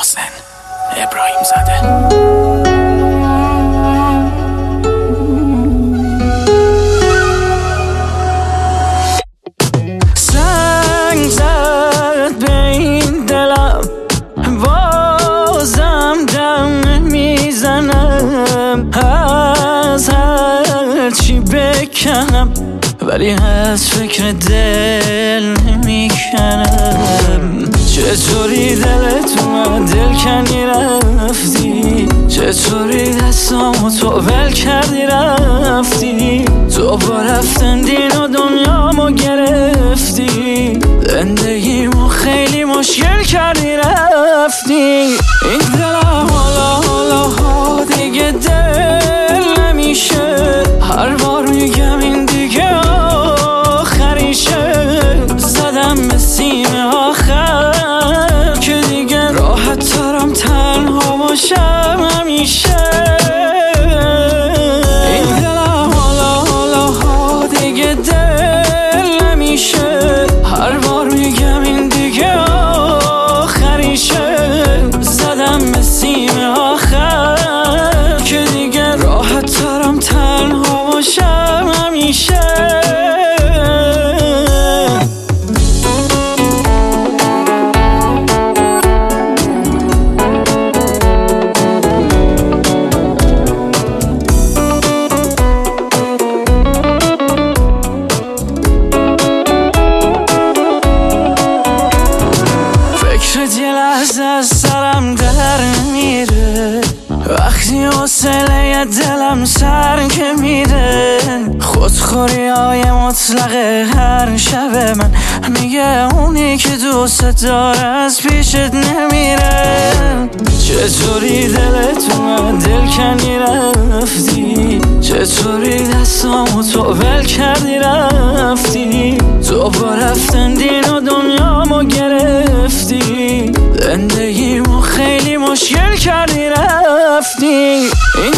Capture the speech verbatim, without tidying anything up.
محسن ابراهیم زاده. سنگ زد به این دلم، بازم دم میزنم. از هر چی بکنم ولی از فکر دل نمیکنم. چطوری دلت اومد دل کنی رفتی، چطوری دستامو تو ول کردی رفتی. تو با رفتن دین و دنیامو گرفتی، زندگیمو خیلی مشکل کردی رفتی. این دلم حالا حالا ها دیگه دل نمیشه، هر بار میگم این دیگه آخریشه. زدم به سیم آخر که دیگه راحت ترم تنها باشم همیشه. این دلم حالا حالا ها دیگه دل نمیشه، هر بار میگم این دیگه آخریشه. زدم به سیم آخر که دیگه راحت ترم تنها باشم همیشه. یه لحظه از سرم در میره، وقتی حوصله دلم سر که میره. خودخوری های مطلق هر شب من میگه اونی که دوست داره از پیشت نمیره. چطوری دلت اومد دل کنی رفتی، چطوری دستامو تو ول کردی رفتی. تو با رفتن دین و دنیامو گرفتی، زندگیمو خیلی مشکل کردی رفتی. این